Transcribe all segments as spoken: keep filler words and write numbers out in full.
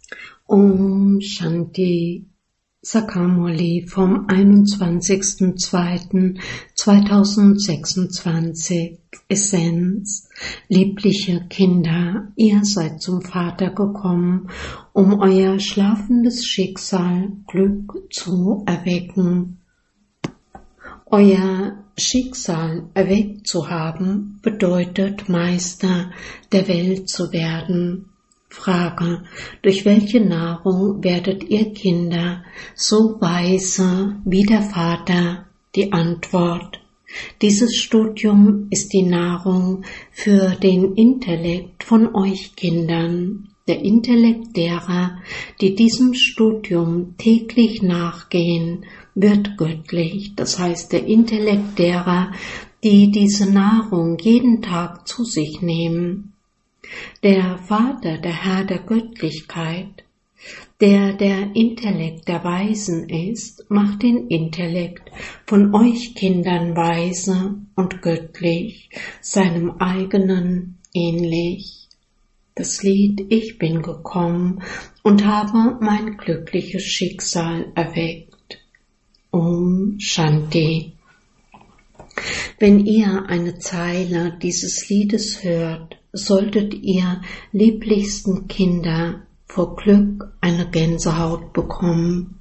Om Shanti Sakamurli vom einundzwanzigsten zweiten zweitausendsechsundzwanzig. Essenz: Liebliche Kinder, ihr seid zum Vater gekommen, um euer schlafendes Schicksal Glück zu erwecken. Euer Schicksal erweckt zu haben, bedeutet Meister der Welt zu werden. Frage: Durch welche Nahrung werdet ihr Kinder so weise wie der Vater? Die Antwort: Dieses Studium ist die Nahrung für den Intellekt von euch Kindern. Der Intellekt derer, die diesem Studium täglich nachgehen, wird göttlich. Das heißt, der Intellekt derer, die diese Nahrung jeden Tag zu sich nehmen. Der Vater, der Herr der Göttlichkeit, der der Intellekt der Weisen ist, macht den Intellekt von euch Kindern weise und göttlich, seinem eigenen ähnlich. Das Lied: Ich bin gekommen und habe mein glückliches Schicksal erweckt. Om Shanti. Wenn ihr eine Zeile dieses Liedes hört, solltet ihr lieblichsten Kinder vor Glück eine Gänsehaut bekommen.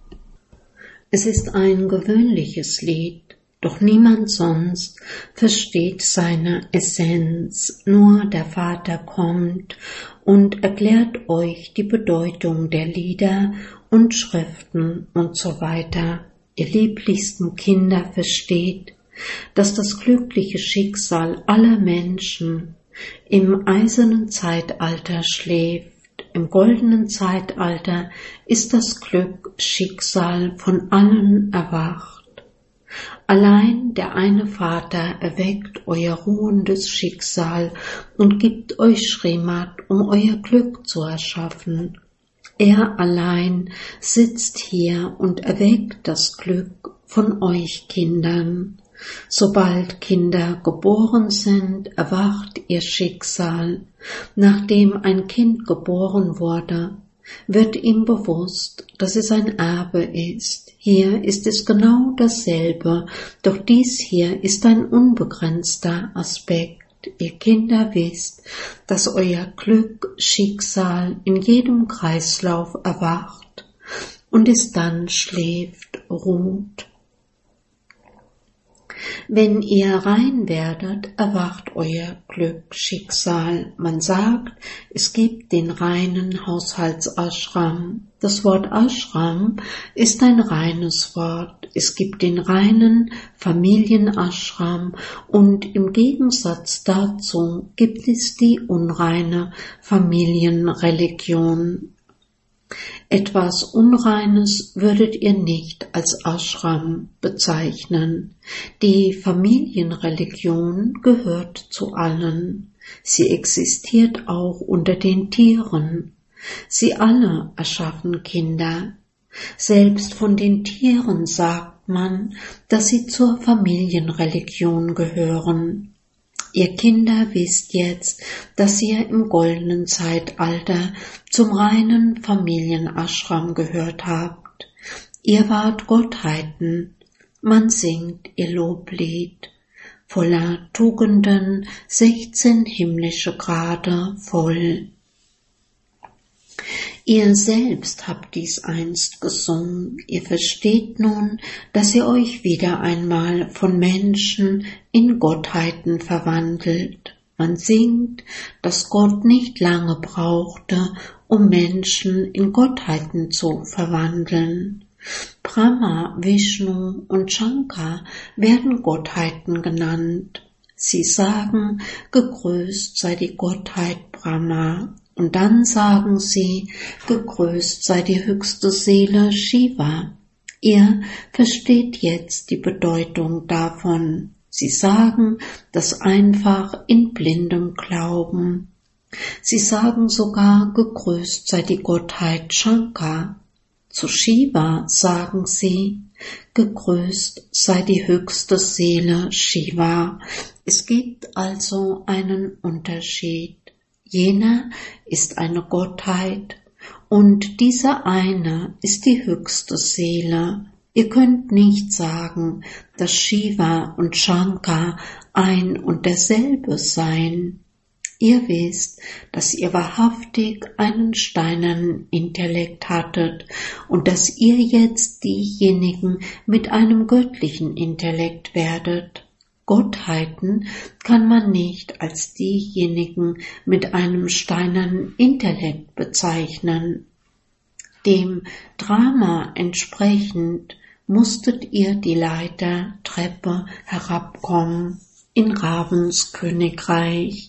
Es ist ein gewöhnliches Lied, doch niemand sonst versteht seine Essenz. Nur der Vater kommt und erklärt euch die Bedeutung der Lieder und Schriften und so weiter. Ihr lieblichsten Kinder versteht, dass das glückliche Schicksal aller Menschen im eisernen Zeitalter schläft. Im goldenen Zeitalter ist das Glück Schicksal von allen erwacht. Allein der eine Vater erweckt euer ruhendes Schicksal und gibt euch Srimad, um euer Glück zu erschaffen. Er allein sitzt hier und erweckt das Glück von euch Kindern. Sobald Kinder geboren sind, erwacht ihr Schicksal. Nachdem ein Kind geboren wurde, wird ihm bewusst, dass es ein Erbe ist. Hier ist es genau dasselbe, doch dies hier ist ein unbegrenzter Aspekt. Ihr Kinder wisst, dass euer Glück, Schicksal in jedem Kreislauf erwacht und es dann schläft, ruht. Wenn ihr rein werdet, erwacht euer Glück, Schicksal. Man sagt, es gibt den reinen Haushaltsashram. Das Wort Ashram ist ein reines Wort. Es gibt den reinen Familienashram und im Gegensatz dazu gibt es die unreine Familienreligion. Etwas Unreines würdet ihr nicht als Ashram bezeichnen. Die Familienreligion gehört zu allen. Sie existiert auch unter den Tieren. Sie alle erschaffen Kinder. Selbst von den Tieren sagt man, dass sie zur Familienreligion gehören. Ihr Kinder wisst jetzt, dass ihr im goldenen Zeitalter zum reinen Familienashram gehört habt. Ihr wart Gottheiten. Man singt ihr Loblied, voller Tugenden, sechzehn himmlische Grade voll. Ihr selbst habt dies einst gesungen, ihr versteht nun, dass ihr euch wieder einmal von Menschen in Gottheiten verwandelt. Man singt, dass Gott nicht lange brauchte, um Menschen in Gottheiten zu verwandeln. Brahma, Vishnu und Shankar werden Gottheiten genannt. Sie sagen, gegrüßt sei die Gottheit Brahma. Und dann sagen sie, gegrüßt sei die höchste Seele Shiva. Ihr versteht jetzt die Bedeutung davon. Sie sagen das einfach in blindem Glauben. Sie sagen sogar, gegrüßt sei die Gottheit Shankar. Zu Shiva sagen sie, gegrüßt sei die höchste Seele Shiva. Es gibt also einen Unterschied. Jener ist eine Gottheit Und dieser eine ist die höchste Seele. Ihr könnt nicht sagen, dass Shiva und Shankar ein und derselbe seien. Ihr wisst, dass ihr wahrhaftig einen steinernen Intellekt hattet und dass ihr jetzt diejenigen mit einem göttlichen Intellekt werdet. Gottheiten kann man nicht als diejenigen mit einem steinernen Intellekt bezeichnen. Dem Drama entsprechend musstet ihr die Leitertreppe herabkommen in Ravens Königreich.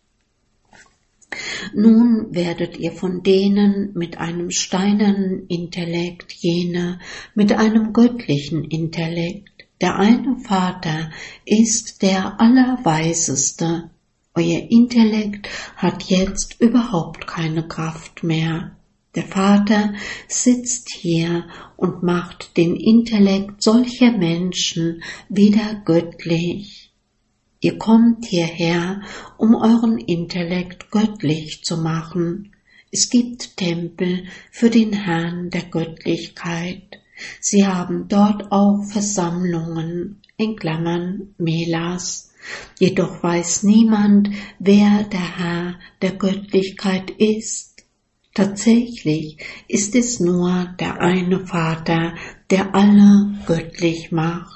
Nun werdet ihr von denen mit einem steinernen Intellekt, jene mit einem göttlichen Intellekt. Der eine Vater ist der Allerweiseste. Euer Intellekt hat jetzt überhaupt keine Kraft mehr. Der Vater sitzt hier und macht den Intellekt solcher Menschen wieder göttlich. Ihr kommt hierher, um euren Intellekt göttlich zu machen. Es gibt Tempel für den Herrn der Göttlichkeit. Sie haben dort auch Versammlungen, in Klammern Melas. Jedoch weiß niemand, wer der Herr der Göttlichkeit ist. Tatsächlich ist es nur der eine Vater, der alle göttlich macht.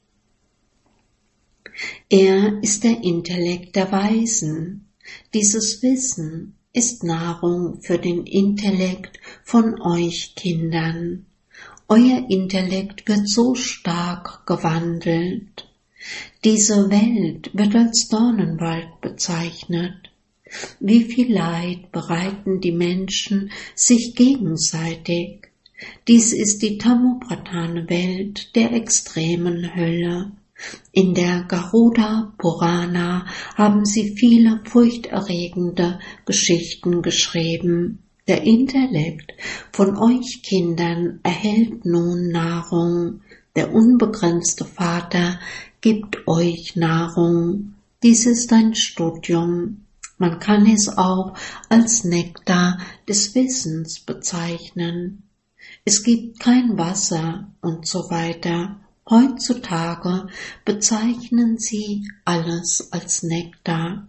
Er ist der Intellekt der Weisen. Dieses Wissen ist Nahrung für den Intellekt von euch Kindern. Euer Intellekt wird so stark gewandelt. Diese Welt wird als Dornenwald bezeichnet. Wie viel Leid bereiten die Menschen sich gegenseitig? Dies ist die Tamopradhana-Welt der extremen Hölle. In der Garuda Purana haben sie viele furchterregende Geschichten geschrieben. Der Intellekt von euch Kindern erhält nun Nahrung. Der unbegrenzte Vater gibt euch Nahrung. Dies ist ein Studium. Man kann es auch als Nektar des Wissens bezeichnen. Es gibt kein Wasser und so weiter. Heutzutage bezeichnen sie alles als Nektar.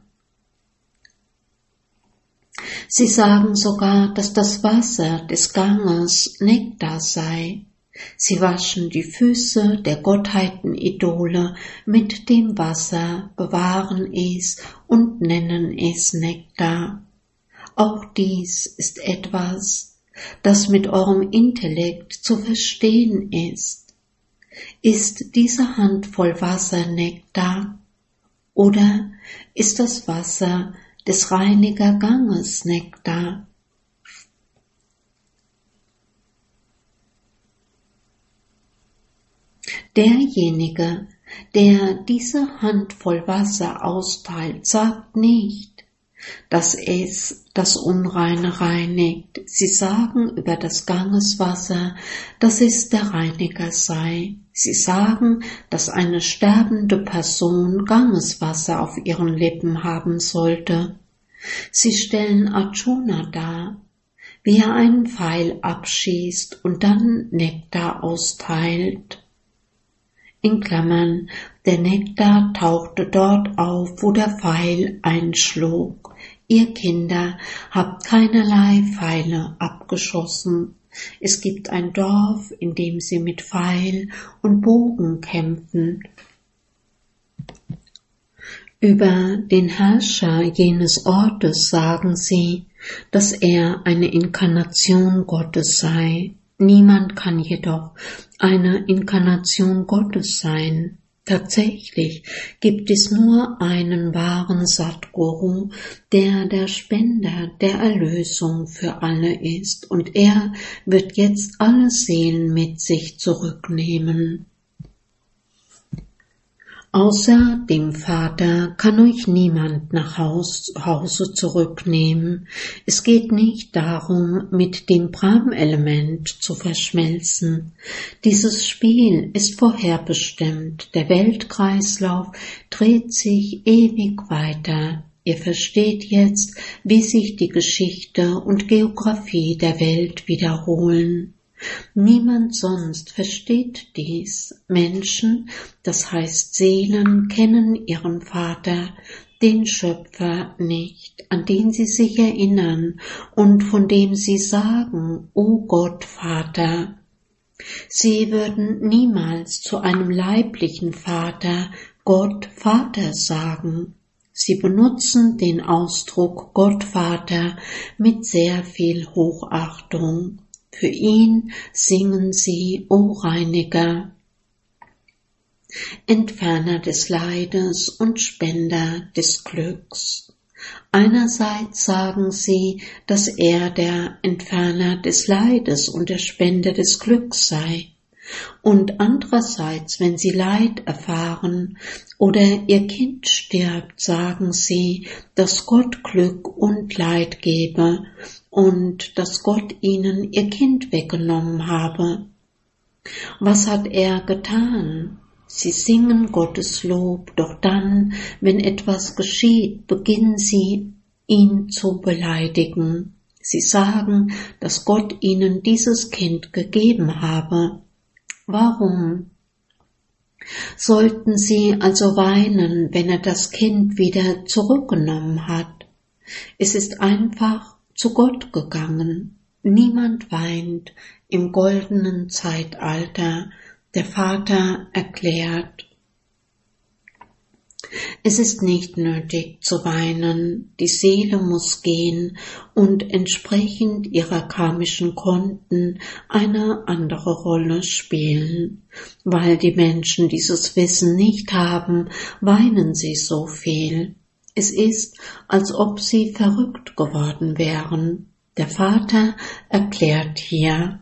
Sie sagen sogar, dass das Wasser des Ganges Nektar sei. Sie waschen die Füße der Gottheiten-Idole mit dem Wasser, bewahren es und nennen es Nektar. Auch dies ist etwas, das mit eurem Intellekt zu verstehen ist. Ist diese Handvoll Wasser Nektar oder ist das Wasser des Reinigerganges Nektar? Derjenige, der diese Handvoll Wasser austeilt, sagt nicht, dass es das Unreine reinigt. Sie sagen über das Gangeswasser, dass es der Reiniger sei. Sie sagen, dass eine sterbende Person Gangeswasser auf ihren Lippen haben sollte. Sie stellen Arjuna dar, wie er einen Pfeil abschießt und dann Nektar austeilt. In Klammern, der Nektar tauchte dort auf, wo der Pfeil einschlug. Ihr Kinder habt keinerlei Pfeile abgeschossen. Es gibt ein Dorf, in dem sie mit Pfeil und Bogen kämpfen. Über den Herrscher jenes Ortes sagen sie, dass er eine Inkarnation Gottes sei. Niemand kann jedoch eine Inkarnation Gottes sein. Tatsächlich gibt es nur einen wahren Satguru, der der Spender der Erlösung für alle ist, und er wird jetzt alle Seelen mit sich zurücknehmen. Außer dem Vater kann euch niemand nach Haus, Hause zurücknehmen. Es geht nicht darum, mit dem Brahm-Element zu verschmelzen. Dieses Spiel ist vorherbestimmt. Der Weltkreislauf dreht sich ewig weiter. Ihr versteht jetzt, wie sich die Geschichte und Geographie der Welt wiederholen. Niemand sonst versteht dies. Menschen, das heißt Seelen, kennen ihren Vater, den Schöpfer nicht, an den sie sich erinnern und von dem sie sagen, O Gott, Vater. Sie würden niemals zu einem leiblichen Vater Gott, Vater sagen. Sie benutzen den Ausdruck Gott, Vater mit sehr viel Hochachtung. Für ihn singen sie, O Reiniger, Entferner des Leides und Spender des Glücks. Einerseits sagen sie, dass er der Entferner des Leides und der Spender des Glücks sei. Und andererseits, wenn sie Leid erfahren oder ihr Kind stirbt, sagen sie, dass Gott Glück und Leid gebe und dass Gott ihnen ihr Kind weggenommen habe. Was hat er getan? Sie singen Gottes Lob, doch dann, wenn etwas geschieht, beginnen sie, ihn zu beleidigen. Sie sagen, dass Gott ihnen dieses Kind gegeben habe. Warum? Sollten sie also weinen, wenn er das Kind wieder zurückgenommen hat? Es ist einfach zu Gott gegangen. Niemand weint im goldenen Zeitalter. Der Vater erklärt, es ist nicht nötig zu weinen, die Seele muss gehen und entsprechend ihrer karmischen Konten eine andere Rolle spielen. Weil die Menschen dieses Wissen nicht haben, weinen sie so viel. Es ist, als ob sie verrückt geworden wären. Der Vater erklärt hier,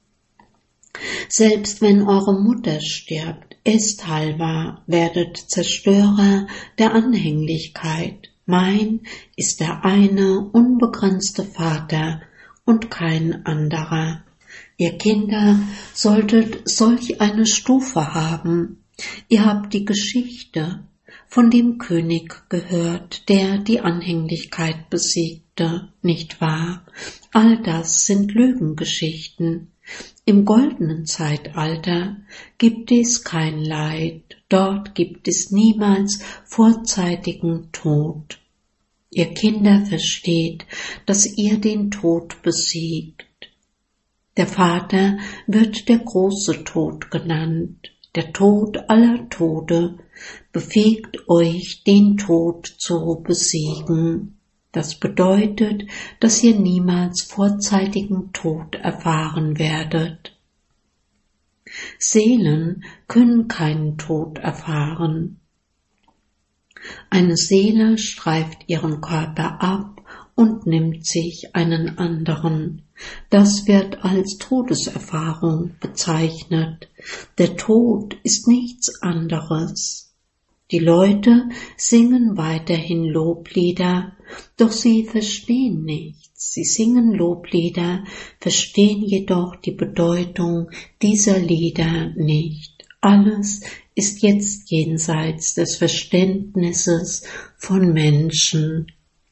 selbst wenn eure Mutter stirbt, esst halber, werdet Zerstörer der Anhänglichkeit. Mein ist der eine unbegrenzte Vater und kein anderer. Ihr Kinder solltet solch eine Stufe haben. Ihr habt die Geschichte von dem König gehört, der die Anhänglichkeit besiegte, nicht wahr? All das sind Lügengeschichten. Im goldenen Zeitalter gibt es kein Leid, dort gibt es niemals vorzeitigen Tod. Ihr Kinder versteht, dass ihr den Tod besiegt. Der Vater wird der große Tod genannt, der Tod aller Tode befähigt euch, den Tod zu besiegen. Das bedeutet, dass ihr niemals vorzeitigen Tod erfahren werdet. Seelen können keinen Tod erfahren. Eine Seele streift ihren Körper ab und nimmt sich einen anderen. Das wird als Todeserfahrung bezeichnet. Der Tod ist nichts anderes. Die Leute singen weiterhin Loblieder, doch sie verstehen nichts. Sie singen Loblieder, verstehen jedoch die Bedeutung dieser Lieder nicht. Alles ist jetzt jenseits des Verständnisses von Menschen.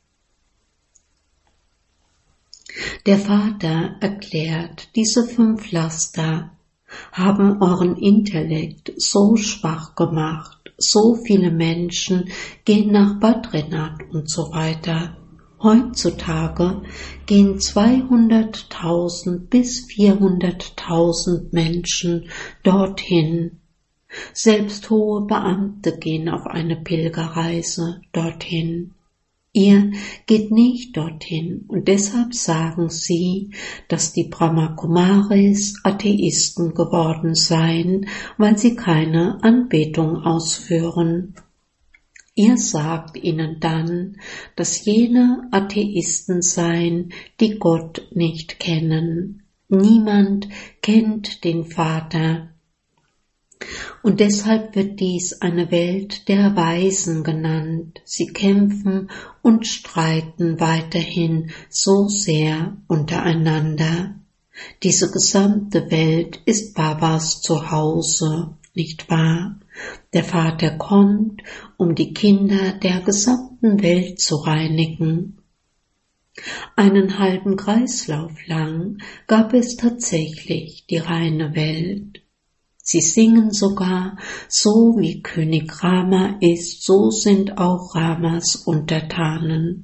Der Vater erklärt, diese fünf Laster haben euren Intellekt so schwach gemacht. So viele Menschen gehen nach Badrinath und so weiter. Heutzutage gehen zweihunderttausend bis vierhunderttausend Menschen dorthin. Selbst hohe Beamte gehen auf eine Pilgerreise dorthin. Ihr geht nicht dorthin und deshalb sagen sie, dass die Brahmakumaris Atheisten geworden seien, weil sie keine Anbetung ausführen. Ihr sagt ihnen dann, dass jene Atheisten seien, die Gott nicht kennen. Niemand kennt den Vater. Und deshalb wird dies eine Welt der Weisen genannt. Sie kämpfen und streiten weiterhin so sehr untereinander. Diese gesamte Welt ist Babas Zuhause, nicht wahr? Der Vater kommt, um die Kinder der gesamten gesamten Welt zu reinigen. Einen halben Kreislauf lang gab es tatsächlich die reine Welt. Sie singen sogar, so wie König Rama ist, so sind auch Ramas Untertanen.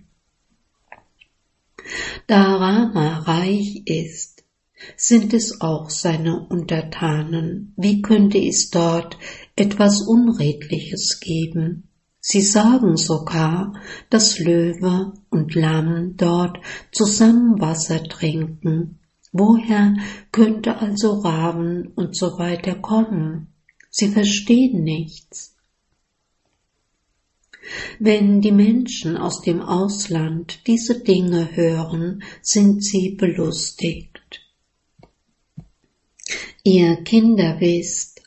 Da Rama reich ist, sind es auch seine Untertanen. Wie könnte es dort etwas Unredliches geben? Sie sagen sogar, dass Löwe und Lamm dort zusammen Wasser trinken. Woher könnte also Raven und so weiter kommen? Sie verstehen nichts. Wenn die Menschen aus dem Ausland diese Dinge hören, sind sie belustigt. Ihr Kinder wisst,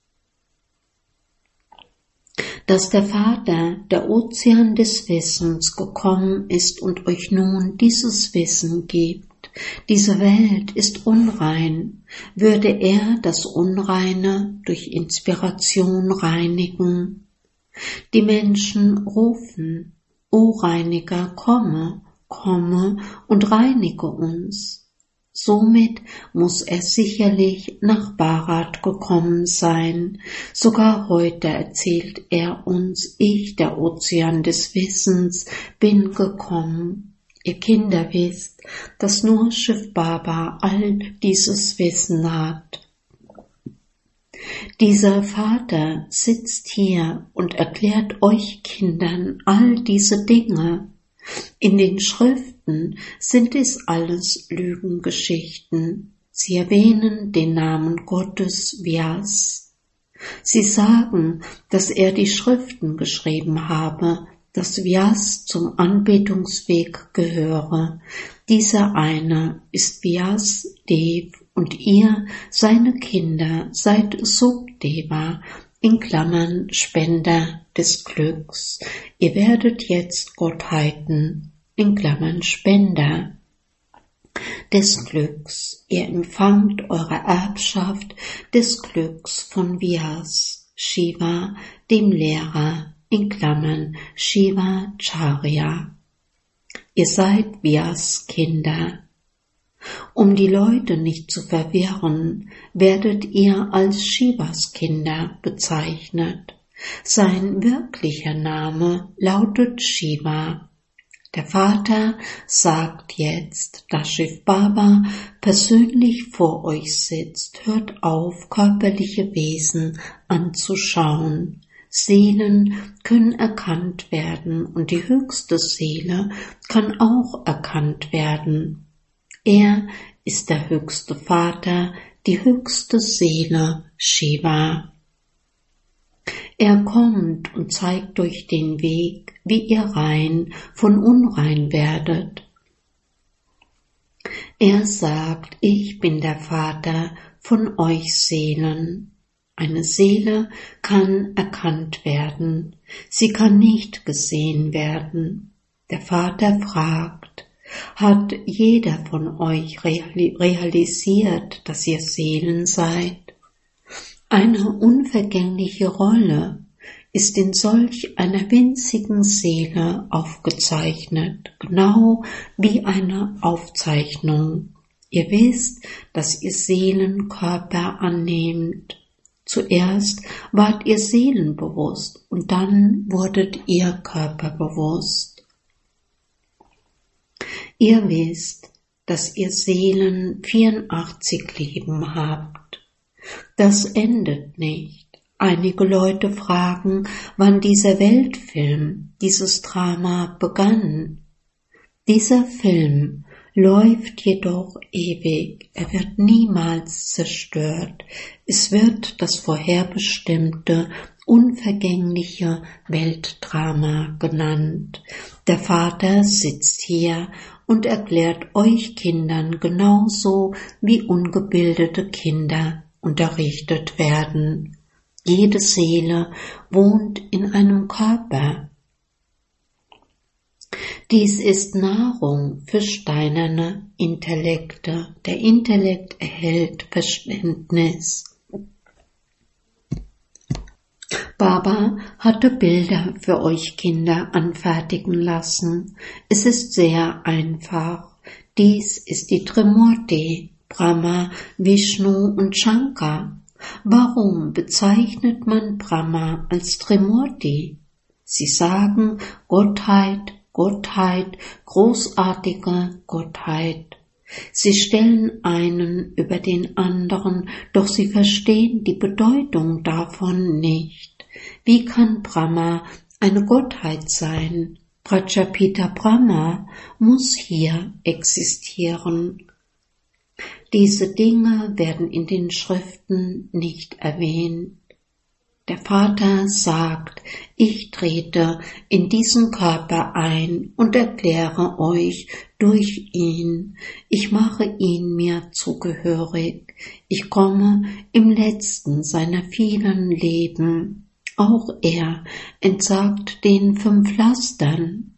dass der Vater, der Ozean des Wissens, gekommen ist und euch nun dieses Wissen gibt. Diese Welt ist unrein. Würde er das Unreine durch Inspiration reinigen? Die Menschen rufen, O Reiniger, komme, komme und reinige uns. Somit muss er sicherlich nach Bharat gekommen sein. Sogar heute erzählt er uns, ich, der Ozean des Wissens, bin gekommen. Ihr Kinder wisst, dass nur Shiv Baba all dieses Wissen hat. Dieser Vater sitzt hier und erklärt euch Kindern all diese Dinge. In den Schriften sind es alles Lügengeschichten. Sie erwähnen den Namen Gottes Vyas. Sie sagen, dass er die Schriften geschrieben habe, dass Vyas zum Anbetungsweg gehöre. Dieser eine ist Vyas Dev und ihr, seine Kinder, seid Subdeva, in Klammern Spender des Glücks. Ihr werdet jetzt Gottheiten, in Klammern Spender des Glücks. Ihr empfangt eure Erbschaft des Glücks von Vyas, Shiva, dem Lehrer, in Klammern Shiva Charya. Ihr seid Vyas Kinder. Um die Leute nicht zu verwirren, werdet ihr als Shivas Kinder bezeichnet. Sein wirklicher Name lautet Shiva. Der Vater sagt jetzt, dass Shiv Baba persönlich vor euch sitzt, hört auf, körperliche Wesen anzuschauen. Seelen können erkannt werden und die höchste Seele kann auch erkannt werden. Er ist der höchste Vater, die höchste Seele, Shiva. Er kommt und zeigt euch den Weg, wie ihr rein von unrein werdet. Er sagt, ich bin der Vater von euch Seelen. Eine Seele kann erkannt werden, sie kann nicht gesehen werden. Der Vater fragt, hat jeder von euch realisiert, dass ihr Seelen seid? Eine unvergängliche Rolle ist in solch einer winzigen Seele aufgezeichnet, genau wie eine Aufzeichnung. Ihr wisst, dass ihr Seelenkörper annehmt. Zuerst wart ihr seelenbewusst und dann wurdet ihr körperbewusst. Ihr wisst, dass ihr Seelen vierundachtzig Leben habt. Das endet nicht. Einige Leute fragen, wann dieser Weltfilm, dieses Drama begann. Dieser Film läuft jedoch ewig, er wird niemals zerstört. Es wird das vorherbestimmte, unvergängliche Weltdrama genannt. Der Vater sitzt hier und erklärt euch Kindern genauso wie ungebildete Kinder unterrichtet werden. Jede Seele wohnt in einem Körper. Dies ist Nahrung für steinerne Intellekte. Der Intellekt erhält Verständnis. Baba hatte Bilder für euch Kinder anfertigen lassen. Es ist sehr einfach. Dies ist die Trimurti, Brahma, Vishnu und Shankar. Warum bezeichnet man Brahma als Trimurti? Sie sagen Gottheit, Gottheit, großartige Gottheit. Sie stellen einen über den anderen, doch sie verstehen die Bedeutung davon nicht. Wie kann Brahma eine Gottheit sein? Prajapita Brahma muss hier existieren. Diese Dinge werden in den Schriften nicht erwähnt. Der Vater sagt, ich trete in diesen Körper ein und erkläre euch durch ihn. Ich mache ihn mir zugehörig. Ich komme im letzten seiner vielen Leben. Auch er entsagt den fünf Lastern.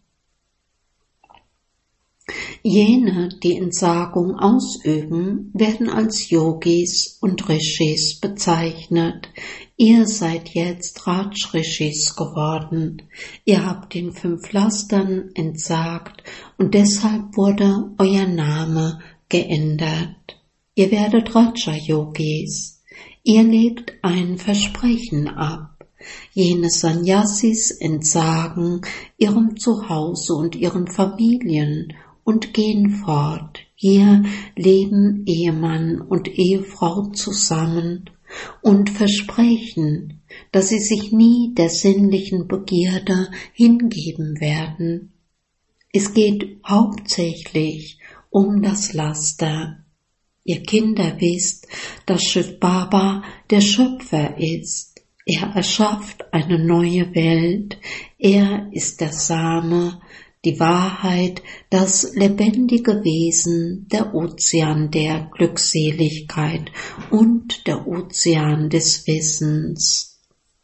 Jene, die Entsagung ausüben, werden als Yogis und Rishis bezeichnet. Ihr seid jetzt Raj-Rishis geworden. Ihr habt den fünf Lastern entsagt und deshalb wurde euer Name geändert. Ihr werdet Raja-Yogis. Ihr legt ein Versprechen ab. Jene Sannyasis entsagen ihrem Zuhause und ihren Familien und gehen fort. Hier leben Ehemann und Ehefrau zusammen und versprechen, dass sie sich nie der sinnlichen Begierde hingeben werden. Es geht hauptsächlich um das Laster. Ihr Kinder wisst, dass Shiv Baba der Schöpfer ist. Er erschafft eine neue Welt. Er ist der Same, die Wahrheit, das lebendige Wesen, der Ozean der Glückseligkeit und der Ozean des Wissens.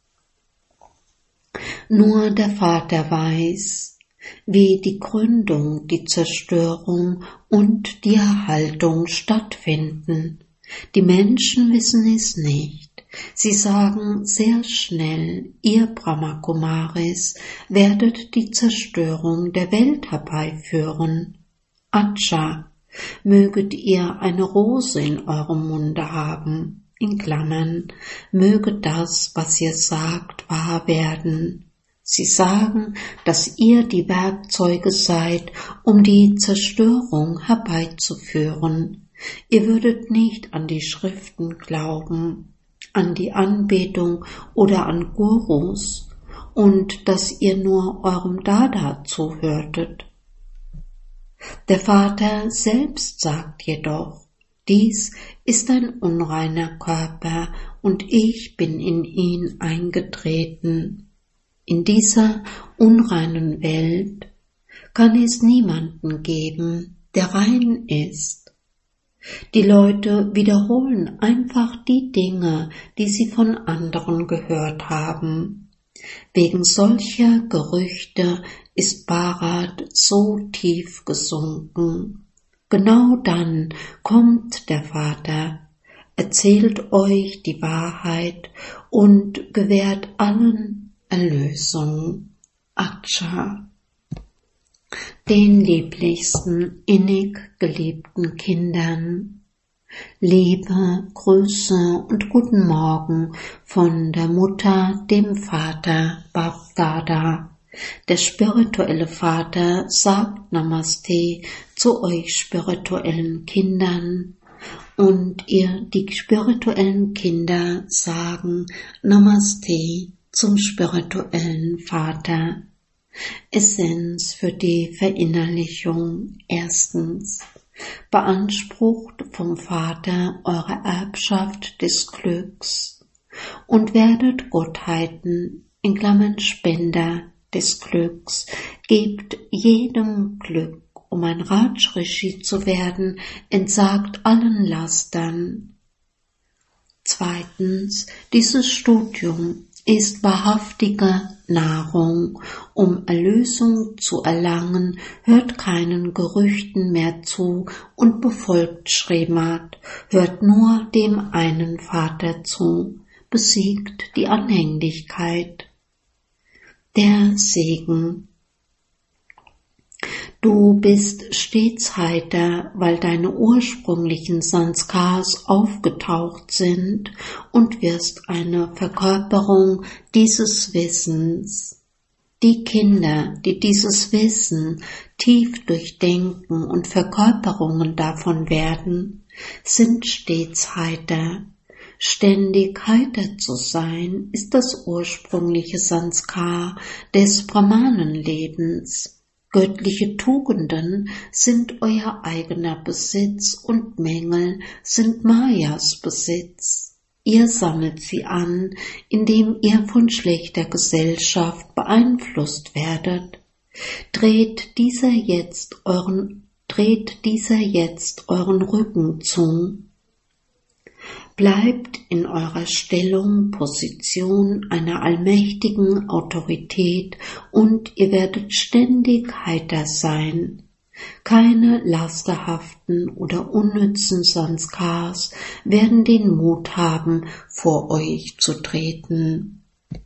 Nur der Vater weiß, wie die Gründung, die Zerstörung und die Erhaltung stattfinden. Die Menschen wissen es nicht. Sie sagen sehr schnell, ihr Brahmakumaris werdet die Zerstörung der Welt herbeiführen. Acha, möget ihr eine Rose in eurem Munde haben, in Klammern, möge das, was ihr sagt, wahr werden. Sie sagen, dass ihr die Werkzeuge seid, um die Zerstörung herbeizuführen. Ihr würdet nicht an die Schriften glauben, an die Anbetung oder an Gurus und dass ihr nur eurem Dada zuhörtet. Der Vater selbst sagt jedoch, dies ist ein unreiner Körper und ich bin in ihn eingetreten. In dieser unreinen Welt kann es niemanden geben, der rein ist. Die Leute wiederholen einfach die Dinge, die sie von anderen gehört haben. Wegen solcher Gerüchte ist Bharat so tief gesunken. Genau dann kommt der Vater, erzählt euch die Wahrheit und gewährt allen Erlösung. Acha. Den lieblichsten, innig geliebten Kindern. Liebe, Grüße und guten Morgen von der Mutter, dem Vater, Bab-Dada. Der spirituelle Vater sagt Namaste zu euch spirituellen Kindern und ihr, die spirituellen Kinder, sagen Namaste zum spirituellen Vater. Essenz für die Verinnerlichung. Erstens. Beansprucht vom Vater eure Erbschaft des Glücks und werdet Gottheiten, in Klammern Spender des Glücks, gebt jedem Glück, um ein Raj-Rishi zu werden, entsagt allen Lastern. Zweitens. Dieses Studium ist wahrhaftige Nahrung. Um Erlösung zu erlangen, hört keinen Gerüchten mehr zu und befolgt Srimad, hört nur dem einen Vater zu. besiegt die Anhänglichkeit. Der Segen. Du bist stets heiter, weil deine ursprünglichen Sanskars aufgetaucht sind und wirst eine Verkörperung dieses Wissens. Die Kinder, die dieses Wissen tief durchdenken und Verkörperungen davon werden, sind stets heiter. Ständig heiter zu sein, ist das ursprüngliche Sanskar des Brahmanenlebens. Göttliche Tugenden sind euer eigener Besitz und Mängel sind Mayas Besitz. Ihr sammelt sie an, indem ihr von schlechter Gesellschaft beeinflusst werdet. Dreht dieser jetzt euren, dreht dieser jetzt euren Rücken zu. Bleibt in eurer Stellung, Position einer allmächtigen Autorität und ihr werdet ständig heiter sein. Keine lasterhaften oder unnützen Sanskars werden den Mut haben, vor euch zu treten.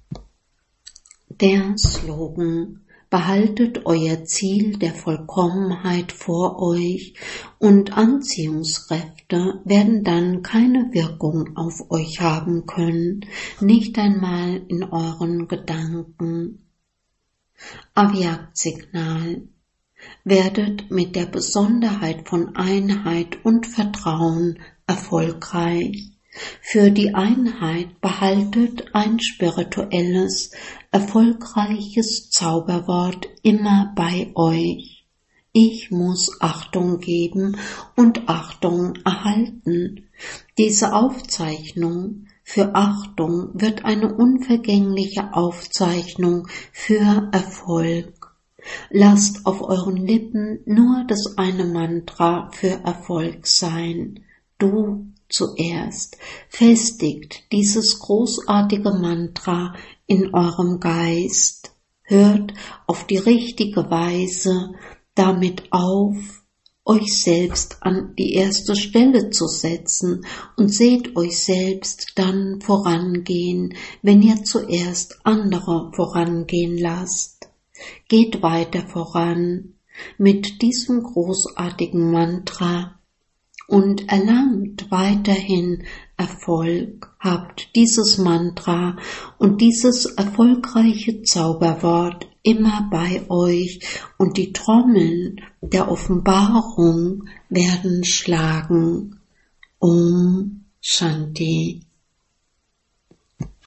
Der Slogan: Behaltet euer Ziel der Vollkommenheit vor euch und Anziehungskräfte werden dann keine Wirkung auf euch haben können, nicht einmal in euren Gedanken. Avyaktasignal: Werdet mit der Besonderheit von Einheit und Vertrauen erfolgreich. Für die Einheit behaltet ein spirituelles, erfolgreiches Zauberwort immer bei euch. Ich muss Achtung geben und Achtung erhalten. Diese Aufzeichnung für Achtung wird eine unvergängliche Aufzeichnung für Erfolg. Lasst auf euren Lippen nur das eine Mantra für Erfolg sein. Du zuerst. Festigt dieses großartige Mantra in eurem Geist. Hört auf die richtige Weise damit auf, euch selbst an die erste Stelle zu setzen und seht euch selbst dann vorangehen, wenn ihr zuerst andere vorangehen lasst. Geht weiter voran mit diesem großartigen Mantra und erlangt weiterhin Erfolg. Habt dieses Mantra und dieses erfolgreiche Zauberwort immer bei euch und die Trommeln der Offenbarung werden schlagen. Om Shanti.